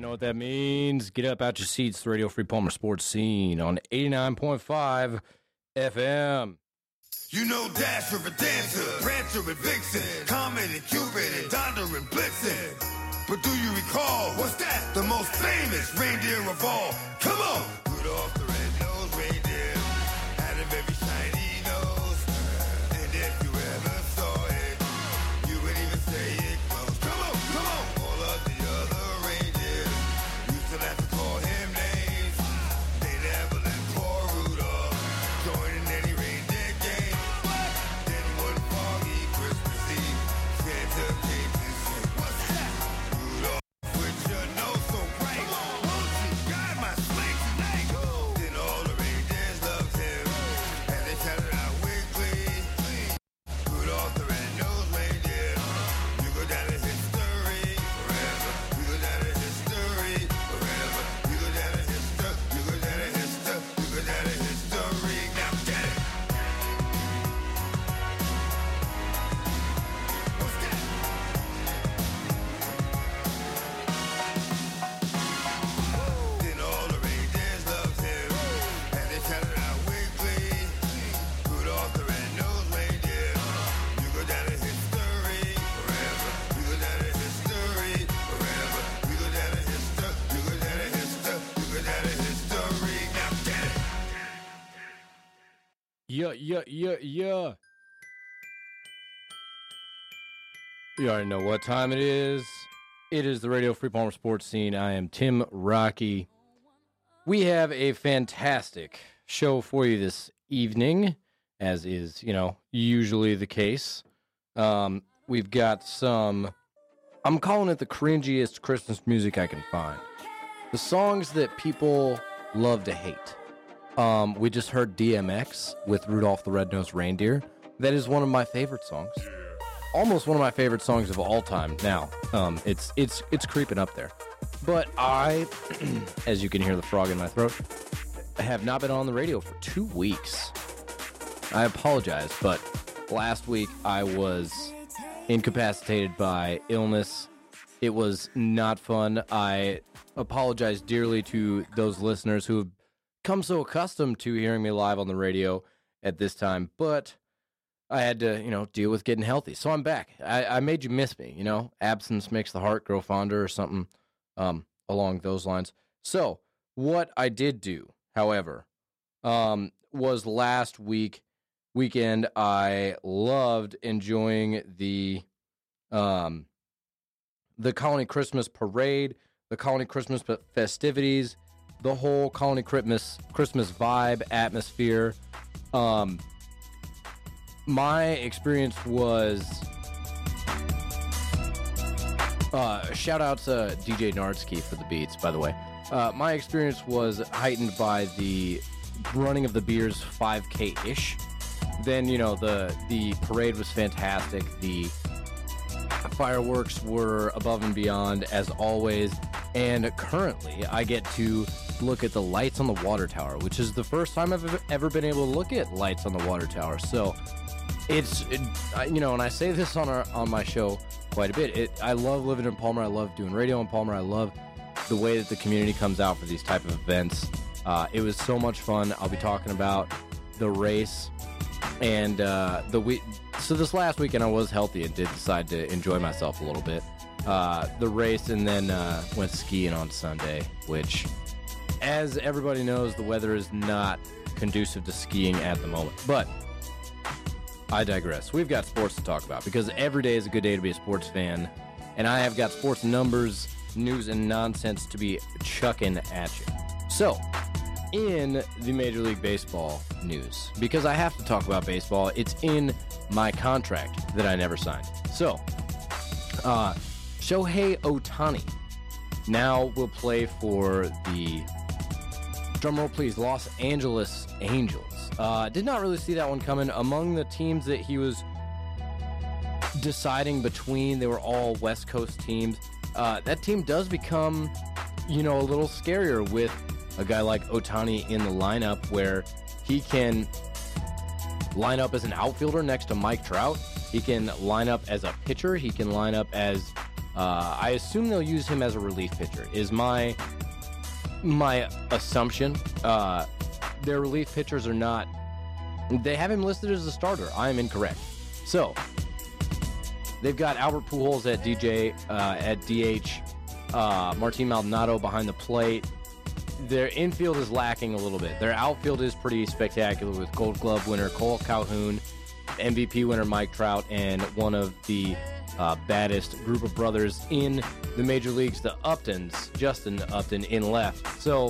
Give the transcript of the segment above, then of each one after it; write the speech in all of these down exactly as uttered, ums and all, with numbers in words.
know what that means. Get up out your seats. The Radio Free Palmer Sports Scene on eighty-nine point five F M. You know Dasher and Dancer, Prancer and Vixen, Comet and Cupid and Donder and Blitzen. But do you recall, what's that? The most famous reindeer of all. Come on! Rudolph the red-nosed reindeer had a very shiny nose. And if you ever saw it, you would even say it glows. Come on, come on! All of the other reindeers used to have to call him names. They never let poor Rudolph join in any reindeer game. Then one foggy Christmas Eve, Santa came to say, what's that? Rudolph, with your nose so bright, won't you guide my sleigh tonight? Then all the reindeers loved him, and they shouted out with glee. Rudolph the red-nosed reindeer, you go down in history forever. You go down in history forever. You go down in history. You go down in history. You go down in history. Now get it. What's that? Then all the reindeers loved him, and they shouted out with glee. Rudolph the red-nosed reindeer, you go down in history forever. You go down in history forever. You go down in history. You go down in history. You go down in history. Now get it. Yeah, yeah, yeah, yeah. You already know what time it is. It is the Radio Free Palmer Sports Scene. I am Tim Rocky. We have a fantastic show for you this evening, as is, you know, usually the case. Um, we've got some, I'm calling it the cringiest Christmas music I can find. The songs that people love to hate. Um, we just heard D M X with Rudolph the Red-Nosed Reindeer. That is one of my favorite songs. Almost one of my favorite songs of all time now. Um, it's it's it's creeping up there. But I, as you can hear the frog in my throat, have not been on the radio for two weeks. I apologize, but last week I was incapacitated by illness. It was not fun. I apologize dearly to those listeners who have come so accustomed to hearing me live on the radio at this time, but I had to, you know, deal with getting healthy. So I'm back. I, I made you miss me, you know. Absence makes the heart grow fonder or something um, along those lines. So what I did do, however, um, was last week, weekend, I loved enjoying the um, the Colony Christmas Parade, the Colony Christmas festivities, the whole Colony Christmas Christmas vibe, atmosphere. Um, my experience was uh, shout out to D J Nardsky for the beats, by the way. Uh, my experience was heightened by the running of the beers five K-ish. Then, you know, the the parade was fantastic. The fireworks were above and beyond, as always. And currently, I get to look at the lights on the water tower, which is the first time I've ever been able to look at lights on the water tower. So it's, it, you know, and I say this on our on my show quite a bit. It, I love living in Palmer. I love doing radio in Palmer. I love the way that the community comes out for these type of events. Uh, it was so much fun. I'll be talking about the race and uh, the week. So this last weekend I was healthy and did decide to enjoy myself a little bit. Uh, the race, and then uh, went skiing on Sunday, which, as everybody knows, the weather is not conducive to skiing at the moment. But I digress. We've got sports to talk about because every day is a good day to be a sports fan, and I have got sports numbers, news, and nonsense to be chucking at you. So, in the Major League Baseball news, because I have to talk about baseball, it's in my contract that I never signed. So, uh... Shohei Ohtani now will play for the, drumroll please, Los Angeles Angels. Uh, did not really see that one coming. Among the teams that he was deciding between, they were all West Coast teams. Uh, that team does become, you know, a little scarier with a guy like Ohtani in the lineup, where he can line up as an outfielder next to Mike Trout. He can line up as a pitcher. He can line up as Uh, I assume they'll use him as a relief pitcher, is my my assumption. Uh, their relief pitchers are not... They have him listed as a starter. I am incorrect. So, they've got Albert Pujols at D J, uh, at D H, uh, Martin Maldonado behind the plate. Their infield is lacking a little bit. Their outfield is pretty spectacular with Gold Glove winner Cole Calhoun, M V P winner Mike Trout, and one of the uh, baddest group of brothers in the major leagues, the Uptons, Justin Upton in left. So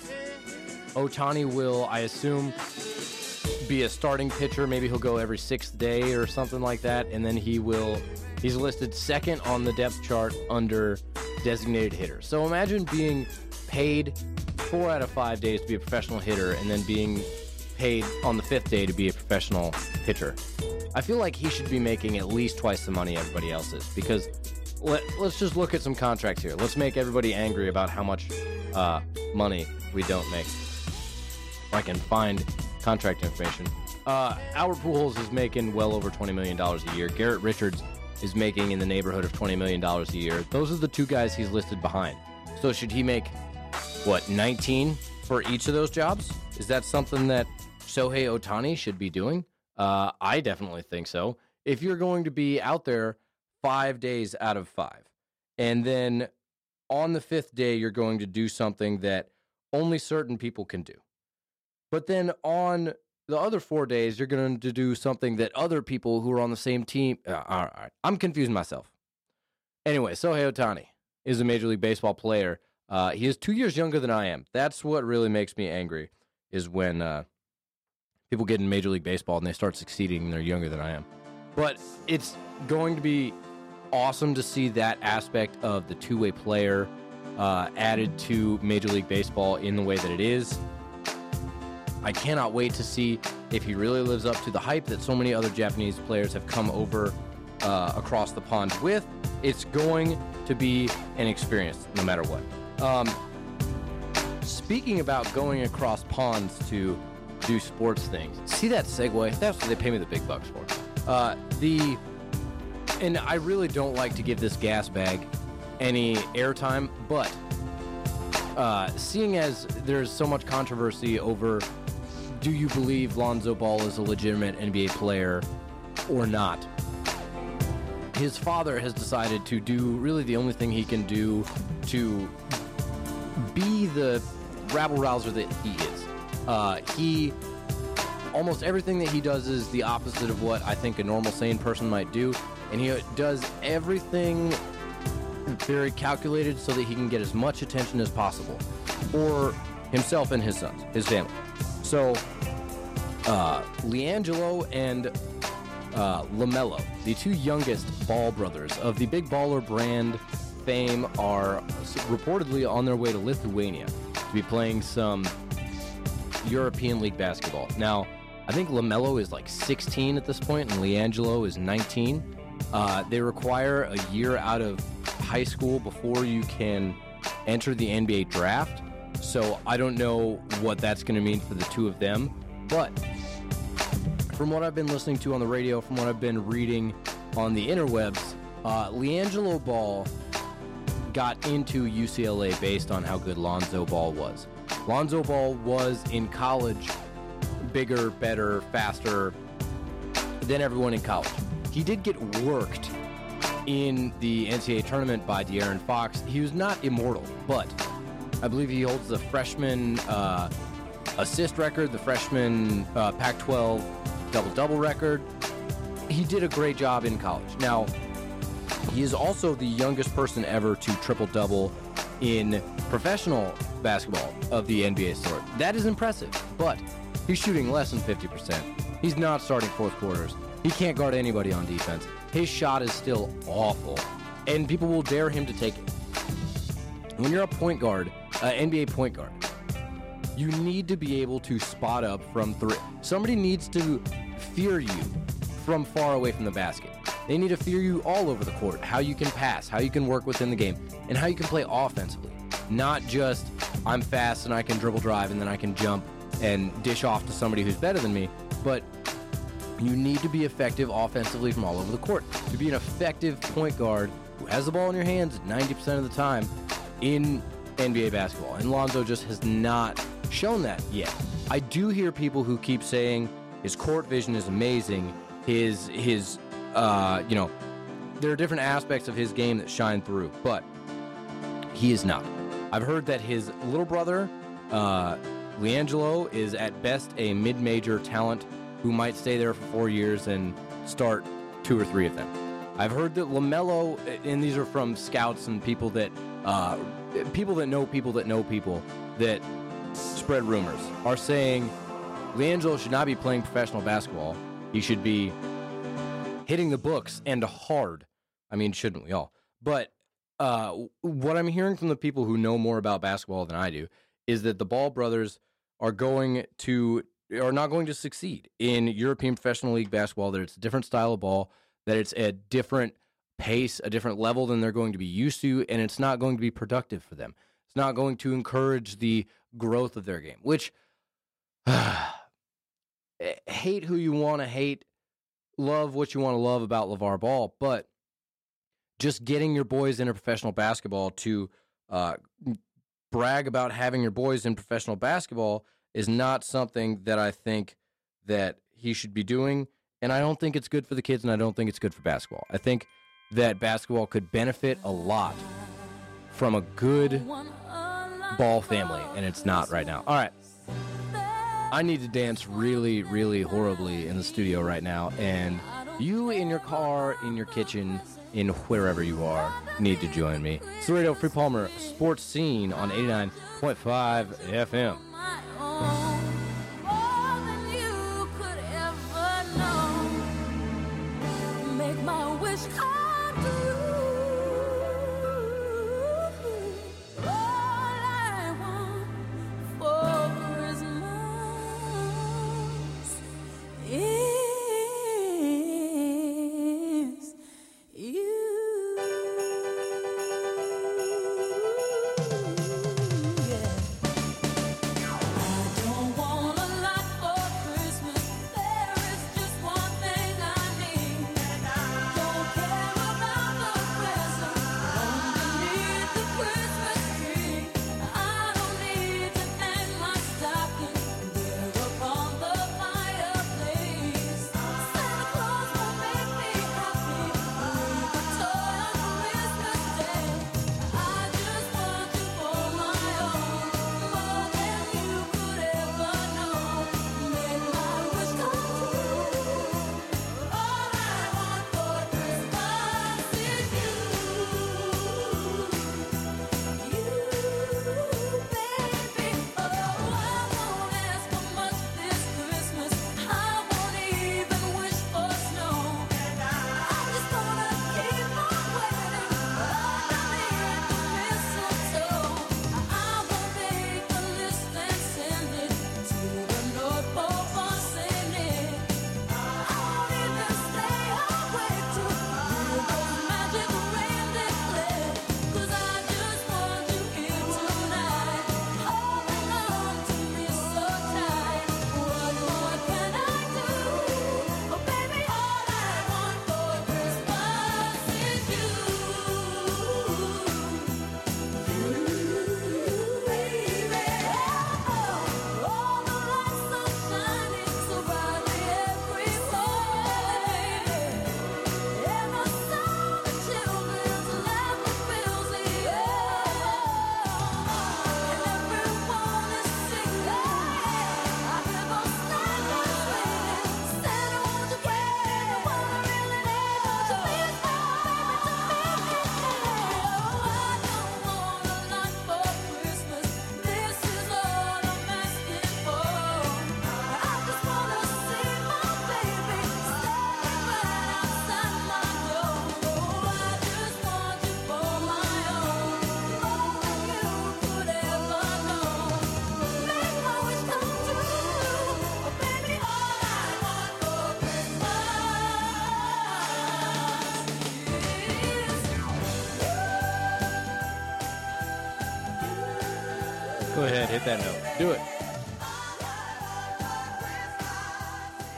Ohtani will, I assume, be a starting pitcher. Maybe he'll go every sixth day or something like that, and then he will, he's listed second on the depth chart under designated hitter. So imagine being paid four out of five days to be a professional hitter and then being paid on the fifth day to be a professional pitcher. I feel like he should be making at least twice the money everybody else is, because let, let's just look at some contracts here. Let's make everybody angry about how much uh, money we don't make. If I can find contract information. Uh, Albert Pujols is making well over twenty million dollars a year. Garrett Richards is making in the neighborhood of twenty million dollars a year. Those are the two guys he's listed behind. So should he make, what, nineteen for each of those jobs? Is that something that Shohei Ohtani should be doing? Uh, I definitely think so. If you're going to be out there five days out of five, and then on the fifth day you're going to do something that only certain people can do, but then on the other four days you're going to do something that other people who are on the same team... Uh, all right, I'm confusing myself. Anyway, Shohei Ohtani is a Major League Baseball player. Uh, he is two years younger than I am. That's what really makes me angry, is when uh, people get in Major League Baseball and they start succeeding and they're younger than I am. But it's going to be awesome to see that aspect of the two-way player uh, added to Major League Baseball in the way that it is. I cannot wait to see if he really lives up to the hype that so many other Japanese players have come over uh, across the pond with. It's going to be an experience no matter what. Um, speaking about going across ponds to do sports things, see that segue? That's what they pay me the big bucks for. Uh, the and I really don't like to give this gas bag any airtime, but uh, seeing as there's so much controversy over, do you believe Lonzo Ball is a legitimate N B A player or not? His father has decided to do really the only thing he can do to be the rabble-rouser that he is. Uh, he, almost everything that he does is the opposite of what I think a normal, sane person might do, and he does everything very calculated so that he can get as much attention as possible for himself and his sons, his family. So, uh, LiAngelo and uh, LaMelo, the two youngest Ball brothers of the Big Baller brand fame, are reportedly on their way to Lithuania to be playing some European League basketball. Now, I think LaMelo is like sixteen at this point, and LiAngelo is nineteen. Uh, they require a year out of high school before you can enter the N B A draft. So I don't know what that's going to mean for the two of them. But from what I've been listening to on the radio, from what I've been reading on the interwebs, uh, LiAngelo Ball got into U C L A based on how good Lonzo Ball was. Lonzo Ball was in college bigger, better, faster than everyone in college. He did get worked in the N C double A tournament by De'Aaron Fox. He was not immortal, but I believe he holds the freshman uh, assist record, the freshman uh, Pac twelve double-double record. He did a great job in college. Now, he is also the youngest person ever to triple-double in professional basketball of the N B A sort. That is impressive, but he's shooting less than fifty percent. He's not starting fourth quarters. He can't guard anybody on defense. His shot is still awful, and people will dare him to take it. When you're a point guard, uh, N B A point guard, you need to be able to spot up from three. Somebody needs to fear you from far away from the basket. They need to fear you all over the court, how you can pass, how you can work within the game, and how you can play offensively. Not just, I'm fast and I can dribble drive and then I can jump and dish off to somebody who's better than me, but you need to be effective offensively from all over the court. To be an effective point guard, who has the ball in your hands ninety percent of the time in N B A basketball. And Lonzo just has not shown that yet. I do hear people who keep saying his court vision is amazing. His, his, uh, you know, there are different aspects of his game that shine through, but he is not. I've heard that his little brother, uh, LiAngelo, is at best a mid-major talent who might stay there for four years and start two or three of them. I've heard that LaMelo, and these are from scouts and people that, uh, people that know people that know people that spread rumors, are saying LiAngelo should not be playing professional basketball. He should be hitting the books, and hard. I mean, shouldn't we all? But uh, what I'm hearing from the people who know more about basketball than I do is that the Ball brothers are going to are not going to succeed in European Professional League basketball. That it's a different style of ball, that it's a different pace, a different level than they're going to be used to, and it's not going to be productive for them. It's not going to encourage the growth of their game, which hate who you want to hate, love what you want to love about LeVar Ball, but just getting your boys into professional basketball to uh, brag about having your boys in professional basketball is not something that I think that he should be doing, and I don't think it's good for the kids, and I don't think it's good for basketball. I think that basketball could benefit a lot from a good Ball family, and it's not right now. All right. I need to dance really, really horribly in the studio right now, and you in your car, in your kitchen, in wherever you are, need to join me. It's the Radio Free Palmer Sports Scene on eighty-nine point five F M. Go ahead, hit that note. Do it.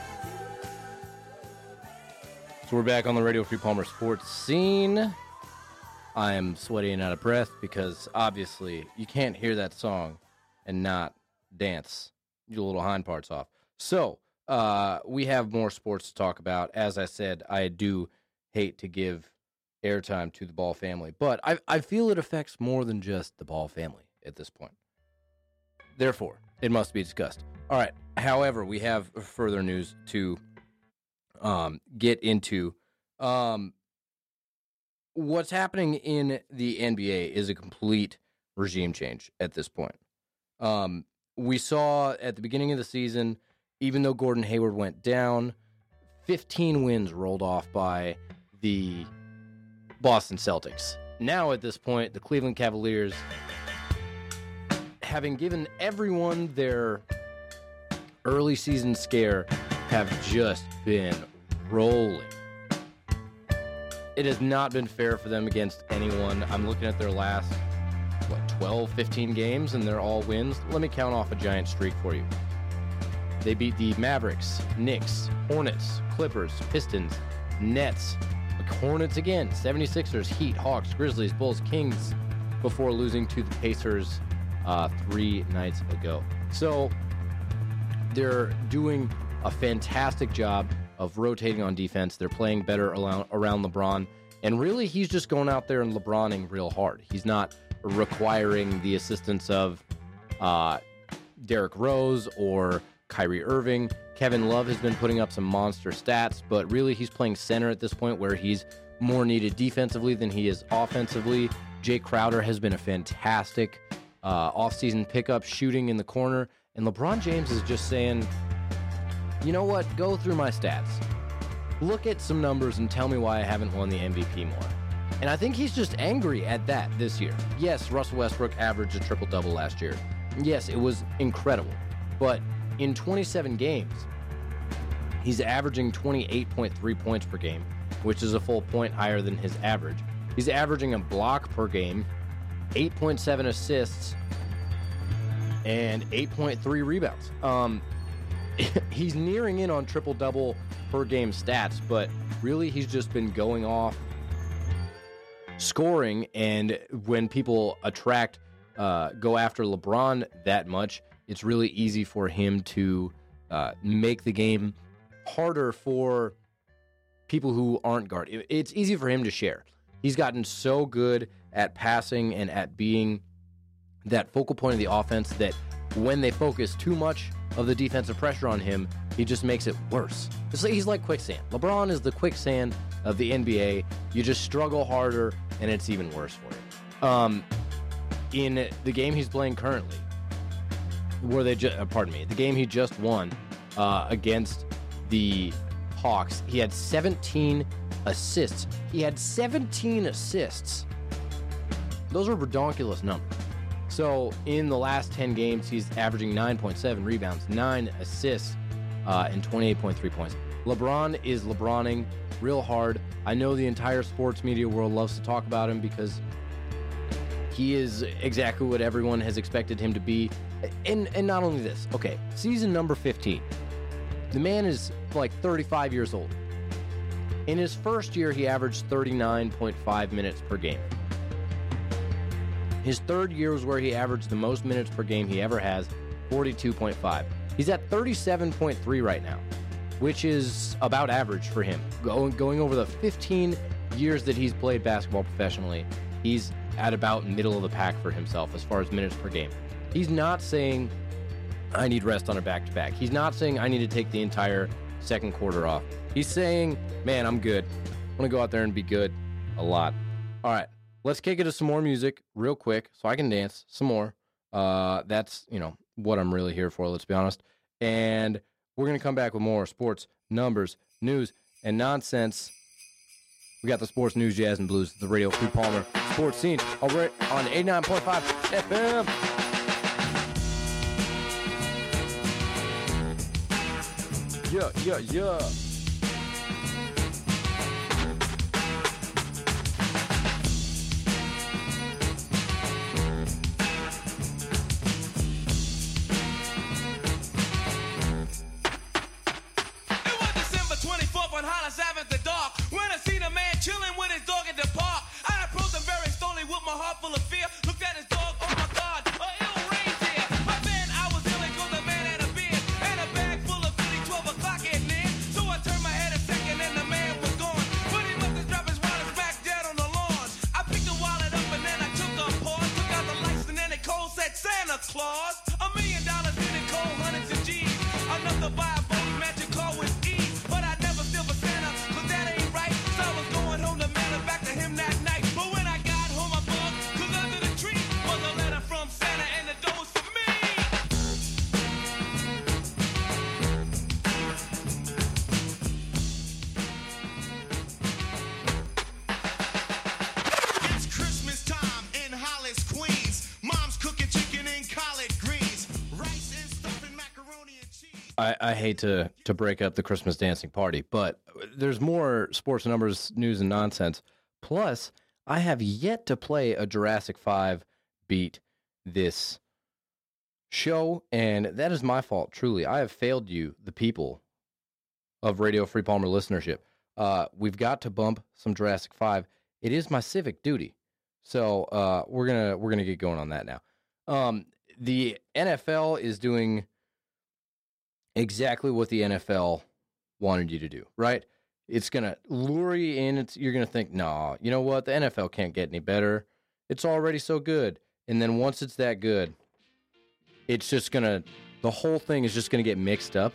So we're back on the Radio Free Palmer Sports Scene. I am sweaty and out of breath because obviously you can't hear that song and not dance your little hind parts off. So uh, we have more sports to talk about. As I said, I do hate to give airtime to the Ball family, but I, I feel it affects more than just the Ball family at this point. Therefore, it must be discussed. All right. However, we have further news to um, get into. Um, what's happening in the N B A is a complete regime change at this point. Um, we saw at the beginning of the season, even though Gordon Hayward went down, fifteen wins rolled off by the Boston Celtics. Now at this point, the Cleveland Cavaliers, having given everyone their early season scare, have just been rolling. It has not been fair for them against anyone. I'm looking at their last, what, twelve, fifteen games, and they're all wins. Let me count off a giant streak for you. They beat the Mavericks, Knicks, Hornets, Clippers, Pistons, Nets, Hornets again, seventy-sixers, Heat, Hawks, Grizzlies, Bulls, Kings, before losing to the Pacers uh, three nights ago. So they're doing a fantastic job of rotating on defense. They're playing better around, around LeBron. And really, he's just going out there and LeBroning real hard. He's not requiring the assistance of uh, Derrick Rose or Kyrie Irving. Kevin Love has been putting up some monster stats, but really he's playing center at this point where he's more needed defensively than he is offensively. Jay Crowder has been a fantastic uh, offseason pickup, shooting in the corner. And LeBron James is just saying, you know what? Go through my stats. Look at some numbers and tell me why I haven't won the M V P more. And I think he's just angry at that this year. Yes, Russell Westbrook averaged a triple-double last year. Yes, it was incredible. But in twenty-seven games, he's averaging twenty-eight point three points per game, which is a full point higher than his average. He's averaging a block per game, eight point seven assists, and eight point three rebounds. Um, he's nearing in on triple-double per game stats, but really he's just been going off scoring, and when people attract, uh, go after LeBron that much, it's really easy for him to uh, make the game harder for people who aren't guard. It's easy for him to share. He's gotten so good at passing and at being that focal point of the offense that when they focus too much of the defensive pressure on him, he just makes it worse. It's like, he's like quicksand. LeBron is the quicksand of the N B A. You just struggle harder, and it's even worse for you. Um, in the game he's playing currently, where they just, uh, pardon me, the game he just won uh, against the Hawks, he had seventeen assists. He had seventeen assists. Those are redonkulous numbers. So in the last ten games, he's averaging nine point seven rebounds, nine assists, uh, and twenty-eight point three points. LeBron is LeBroning real hard. I know the entire sports media world loves to talk about him because he is exactly what everyone has expected him to be. And, and not only this, okay, season number fifteen. The man is like thirty-five years old. In his first year, he averaged thirty-nine point five minutes per game. His third year was where he averaged the most minutes per game he ever has, forty-two point five. He's at thirty-seven point three right now, which is about average for him. Going, going over the fifteen years that he's played basketball professionally, he's at about middle of the pack for himself as far as minutes per game. He's not saying, I need rest on a back-to-back. He's not saying I need to take the entire second quarter off. He's saying, man, I'm good. I want to go out there and be good a lot. All right, let's kick it to some more music real quick so I can dance some more. Uh, that's, you know, what I'm really here for, let's be honest. And we're going to come back with more sports, numbers, news, and nonsense. We got the sports news, jazz, and blues, the Radio Free Palmer Sports Scene over on eighty-nine point five F M. Yeah, yeah, yeah. Chilling with his dog at the park. I approached him very I, I hate to, to break up the Christmas dancing party, but there's more sports numbers, news, and nonsense. Plus, I have yet to play a Jurassic five beat this show, and that is my fault, truly. I have failed you, the people of Radio Free Palmer listenership. Uh, we've got to bump some Jurassic five. It is my civic duty. So uh, we're gonna we're gonna get going on that now. Um, the N F L is doing exactly what the N F L wanted you to do, right? It's gonna lure you in. It's, you're gonna think, nah, you know what? The N F L can't get any better. It's already so good. And then once it's that good, it's just gonna, the whole thing is just gonna get mixed up,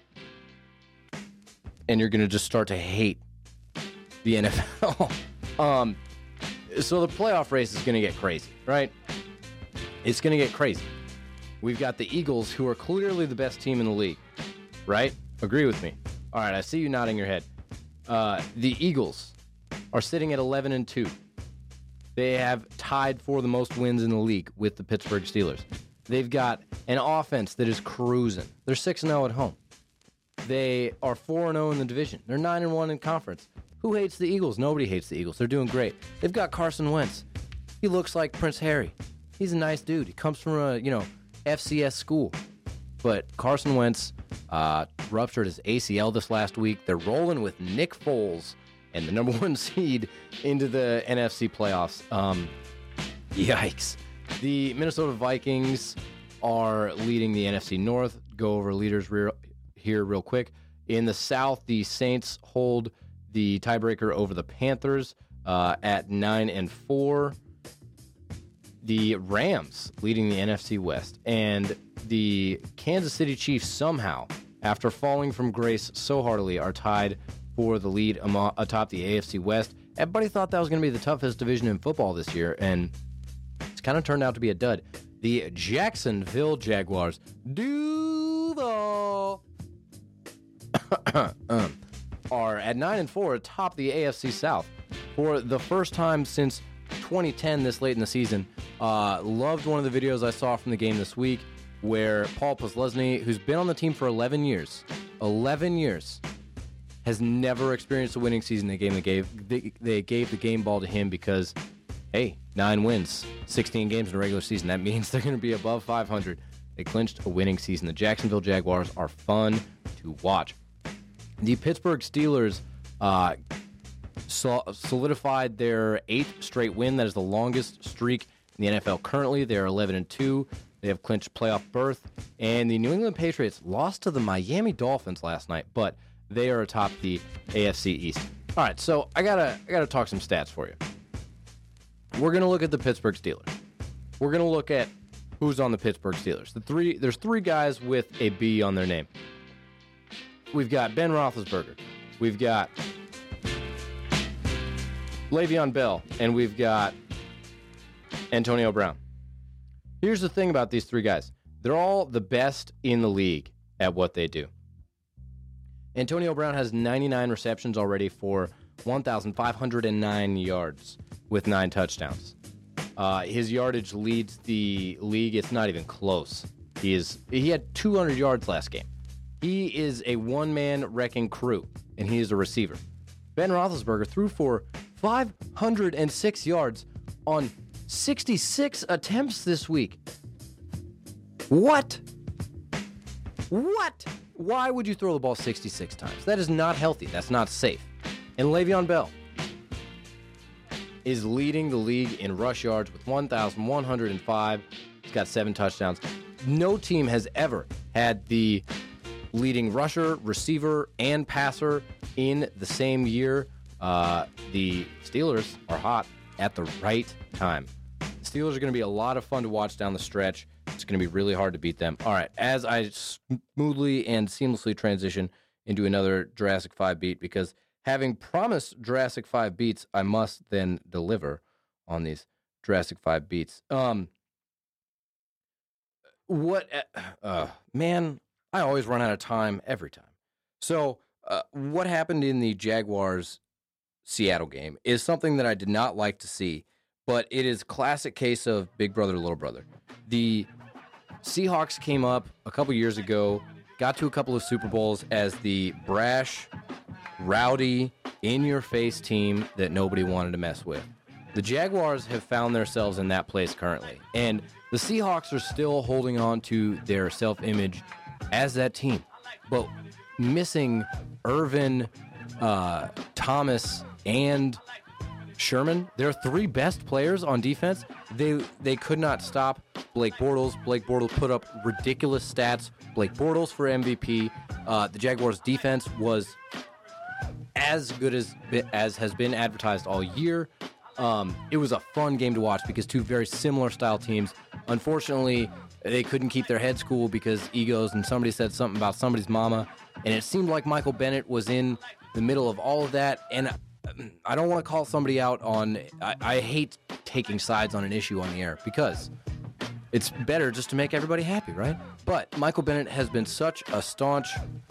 and you're gonna just start to hate the N F L. um. So the playoff race is going to get crazy, right? It's going to get crazy. We've got the Eagles, who are clearly the best team in the league, right? Agree with me. All right, I see you nodding your head. Uh, the Eagles are sitting at eleven and two. They have tied for the most wins in the league with the Pittsburgh Steelers. They've got an offense that is cruising. They're six and oh at home. They are four and oh in the division. They're nine and one in conference. Who hates the Eagles? Nobody hates the Eagles. They're doing great. They've got Carson Wentz. He looks like Prince Harry. He's a nice dude. He comes from a, you know, F C S school. But Carson Wentz uh, ruptured his A C L this last week. They're rolling with Nick Foles and the number one seed into the N F C playoffs. Um, yikes. The Minnesota Vikings are leading the N F C North. Go over leaders re- here real quick. In the South, the Saints hold the tiebreaker over the Panthers uh, at nine and four. The Rams leading the N F C West, and the Kansas City Chiefs somehow, after falling from grace so heartily, are tied for the lead amo- atop the A F C West. Everybody thought that was going to be the toughest division in football this year, and it's kind of turned out to be a dud. The Jacksonville Jaguars, Duval, um, are at nine and four atop the A F C South for the first time since twenty ten this late in the season. Uh, loved one of the videos I saw from the game this week where Paul Posluszny, who's been on the team for eleven years, eleven years, has never experienced a winning season. They gave the gave they, they gave the game ball to him because, hey, nine wins, sixteen games in a regular season. That means they're going to be above five hundred. They clinched a winning season. The Jacksonville Jaguars are fun to watch. The Pittsburgh Steelers uh, solidified their eighth straight win. That is the longest streak in the N F L currently. They are eleven and two. They have clinched playoff berth. And the New England Patriots lost to the Miami Dolphins last night, but they are atop the A F C East. All right, so I gotta I gotta talk some stats for you. We're gonna look at the Pittsburgh Steelers. We're gonna look at who's on the Pittsburgh Steelers. The three there's three guys with a B on their name. We've got Ben Roethlisberger, we've got Le'Veon Bell, and we've got Antonio Brown. Here's the thing about these three guys. They're all the best in the league at what they do. Antonio Brown has ninety-nine receptions already for one thousand five hundred nine yards with nine touchdowns. Uh, his yardage leads the league. It's not even close. He is he had two hundred yards last game. He is a one-man wrecking crew, and he is a receiver. Ben Roethlisberger threw for five hundred six yards on sixty-six attempts this week. What? What? Why would you throw the ball sixty-six times? That is not healthy. That's not safe. And Le'Veon Bell is leading the league in rush yards with one thousand one hundred five. He's got seven touchdowns. No team has ever had the leading rusher, receiver, and passer in the same year. Uh, the Steelers are hot at the right time. The Steelers are going to be a lot of fun to watch down the stretch. It's going to be really hard to beat them. All right, as I smoothly and seamlessly transition into another Jurassic five beat, because having promised Jurassic five beats, I must then deliver on these Jurassic five beats. Um, what, uh, man, I always run out of time every time. So, uh, what happened in the Jaguars-Seattle game is something that I did not like to see, but it is a classic case of big brother, little brother. The Seahawks came up a couple years ago, got to a couple of Super Bowls as the brash, rowdy, in-your-face team that nobody wanted to mess with. The Jaguars have found themselves in that place currently, and the Seahawks are still holding on to their self-image as that team. But missing Irvin, uh, Thomas, and Sherman, their three best players on defense, they they could not stop Blake Bortles. Blake Bortles put up ridiculous stats. Blake Bortles for M V P. Uh, the Jaguars' defense was as good as as has been advertised all year. Um, it was a fun game to watch because two very similar style teams. Unfortunately, they couldn't keep their heads cool because egos, and somebody said something about somebody's mama, and it seemed like Michael Bennett was in the middle of all of that. And I don't want to call somebody out on. I, I hate taking sides on an issue on the air because it's better just to make everybody happy, right? But Michael Bennett has been such a staunch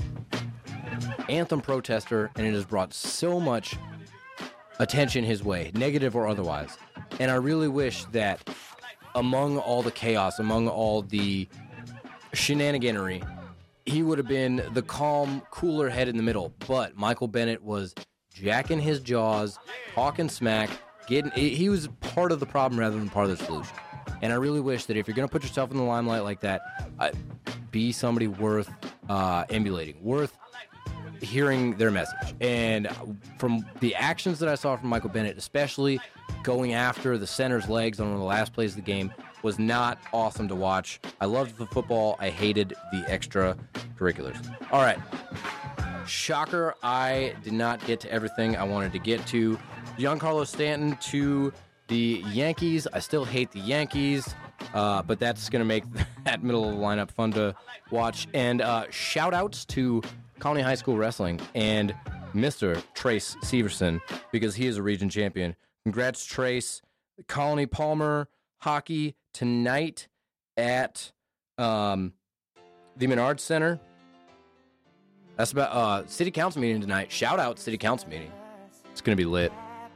anthem protester, and it has brought so much attention his way, negative or otherwise. And I really wish that among all the chaos, among all the shenaniganery, he would have been the calm, cooler head in the middle. But Michael Bennett was jacking his jaws, talking smack, getting. He was part of the problem rather than part of the solution. And I really wish that if you're going to put yourself in the limelight like that, uh, be somebody worth uh, emulating, worth hearing their message. And from the actions that I saw from Michael Bennett, especially going after the center's legs on one of the last plays of the game, was not awesome to watch. I loved the football. I hated the extracurriculars. All right. Shocker, I did not get to everything I wanted to get to. Giancarlo Stanton to the Yankees. I still hate the Yankees, uh, but that's going to make that middle of the lineup fun to watch. And uh, shout-outs to Colony High School Wrestling and Mister Trace Severson, because he is a region champion. Congrats, Trace. Colony Palmer hockey tonight at um, the Menard Center. That's about uh, city council meeting tonight. Shout out city council meeting. It's going to be lit.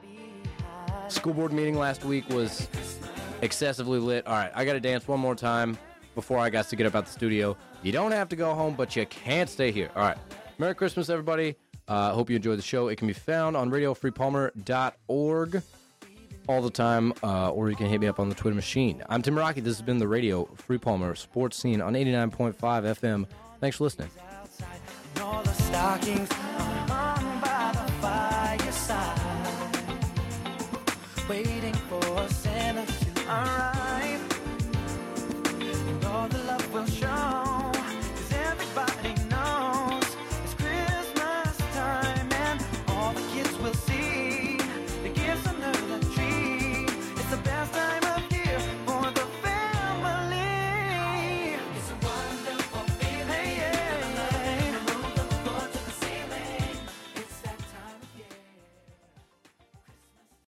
School board meeting last week was excessively lit. All right, I got to dance one more time before I got to get up out the studio. You don't have to go home, but you can't stay here. All right. Merry Christmas, everybody. I uh, hope you enjoyed the show. It can be found on radio free palmer dot org all the time, uh, or you can hit me up on the Twitter machine. I'm Tim Rocky. This has been the Radio Free Palmer Sports Scene on eighty-nine point five F M. Thanks for listening. All the stockings